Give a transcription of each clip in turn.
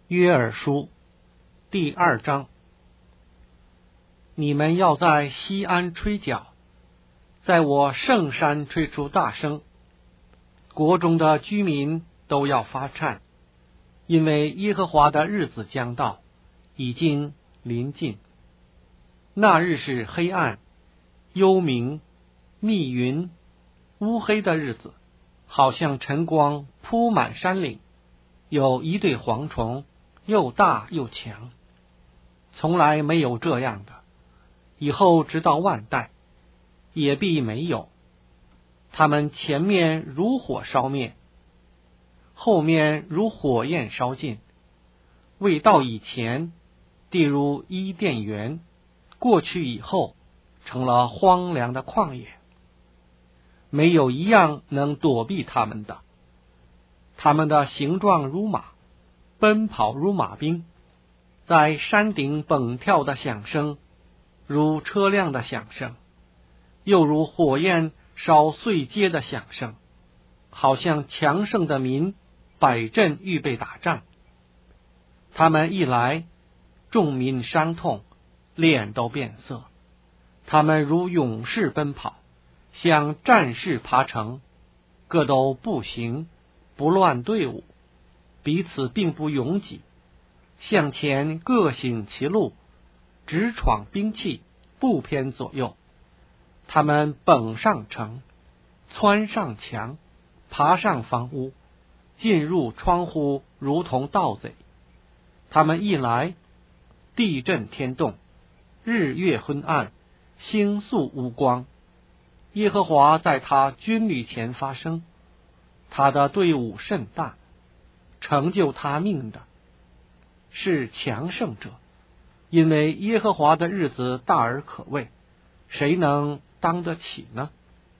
约珥书第2章。你们要在西安吹角，在我圣山吹出大声，国中的居民都要发颤，因为耶和华的日子将到，已经临近。那日是黑暗、幽冥、密云、乌黑的日子，好像晨光铺满山岭，有一对蝗虫，又大又强，从来没有这样的，以后直到万代也必没有。他们前面如火烧灭，后面如火焰烧尽。未到以前，地如伊甸园，过去以后，成了荒凉的旷野，没有一样能躲避他们的。他们的形状如马，奔跑如马兵，在山顶蹦跳的响声，如车辆的响声，又如火焰烧碎秸的响声，好像强盛的民摆阵预备打仗。他们一来，众民伤痛，脸都变色。他们如勇士奔跑，像战士爬城，各都步行，不乱队伍，彼此并不拥挤，向前各行其路，直闯兵器，不偏左右。他们蹦上城，窜上墙，爬上房屋，进入窗户，如同盗贼。他们一来，地震天动，日月昏暗，星宿无光。耶和华在他军旅前发声，他的队伍甚大，成就他命的是强盛者，因为耶和华的日子大而可畏，谁能当得起呢？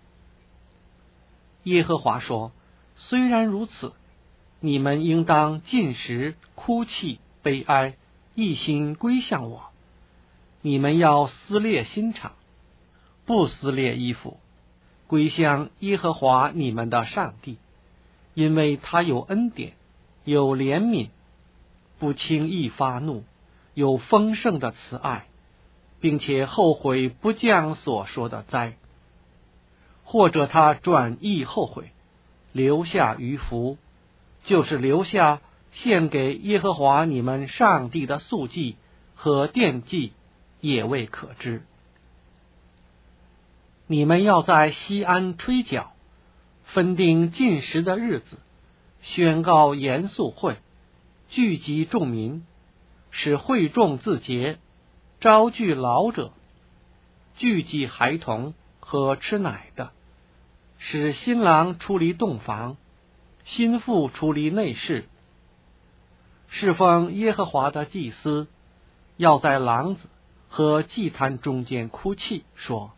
耶和华说，虽然如此，你们应当禁食、哭泣、悲哀，一心归向我。你们要撕裂心肠，不撕裂衣服，归向耶和华你们的上帝，因为他有恩典，有怜悯，不轻易发怒，有丰盛的慈爱，并且后悔不降所说的灾。或者他转意后悔，留下余福，就是留下献给耶和华你们上帝的素祭和奠祭，也未可知。你们要在西安吹角，分定禁食的日子，宣告严肃会，聚集众民，使会众自洁，招聚老者，聚集孩童和吃奶的，使新郎出离洞房，新妇出离内室。侍奉耶和华的祭司要在廊子和祭坛中间哭泣，说：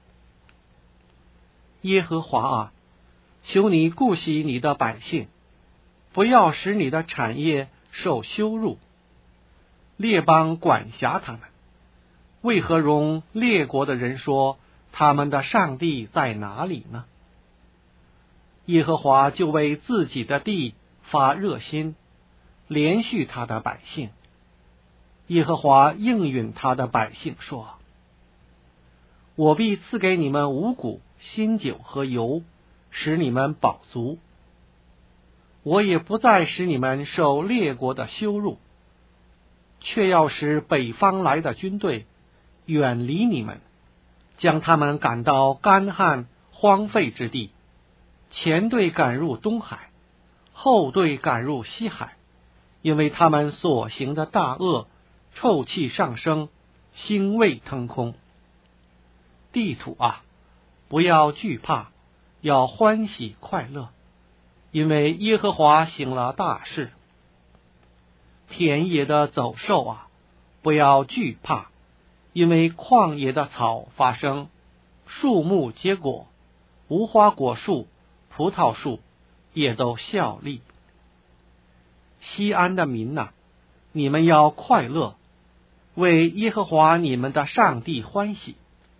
耶和华啊，求你顾惜你的百姓，不要使你的产业受羞辱。列邦管辖他们，为何容列国的人说他们的上帝在哪里呢？耶和华就为自己的地发热心，连续他的百姓。耶和华应允他的百姓说：我必赐给你们五谷、新酒和油，使你们饱足。我也不再使你们受列国的羞辱，却要使北方来的军队远离你们，将他们赶到干旱荒废之地，前队赶入东海，后队赶入西海，因为他们所行的大恶，臭气上升，腥味腾空。地土啊，不要惧怕，要欢喜快乐，因为耶和华行了大事。田野的走兽啊，不要惧怕，因为旷野的草发生，树木结果，无花果树、葡萄树也都效力。西安的民哪，你们要快乐，为耶和华你们的上帝欢喜，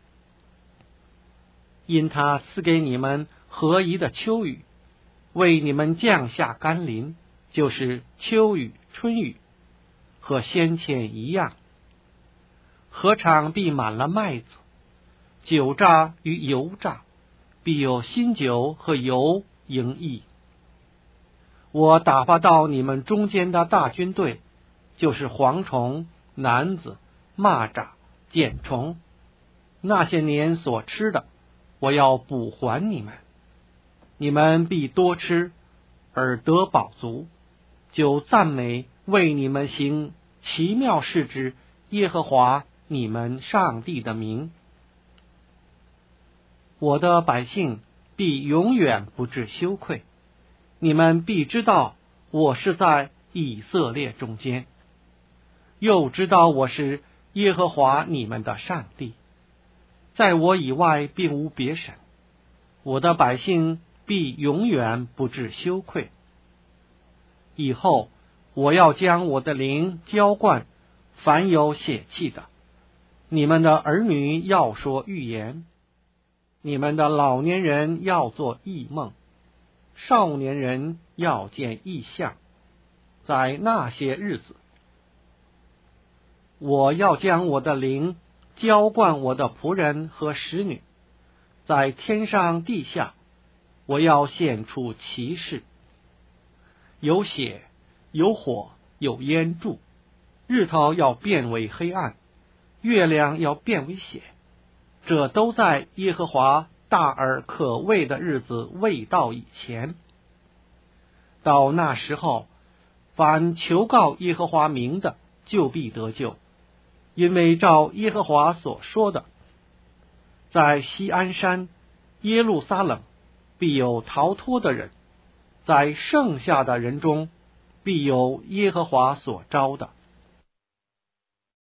因他赐给你们合宜的秋雨，为你们降下甘霖，就是秋雨、春雨， 和先前一样。禾场必满了麦子，酒榨与油榨，必有新酒和油盈溢。我打发到你们中间的大军队，就是蝗虫、男子、蚂蚱、茧虫，那些年所吃的，我要补还你们。你们必多吃，而得饱足，就赞美为你们行奇妙事之耶和华你们上帝的名。我的百姓必永远不致羞愧，你们必知道我是在以色列中间，又知道我是耶和华你们的上帝，在我以外并无别神。我的百姓必永远不致羞愧。以后我要将我的灵浇灌凡有血气的，你们的儿女要说预言，你们的老年人要做异梦，少年人要见异象。在那些日子，我要将我的灵浇灌我的仆人和使女，在天上地下，我要显出奇事，有血，有火，有烟柱，日头要变为黑暗，月亮要变为血，这都在耶和华大而可畏的日子未到以前。到那时候，凡求告耶和华名的，就必得救，因为照耶和华所说的，在锡安山、耶路撒冷必有逃脱的人，在剩下的人中必有耶和华所招的。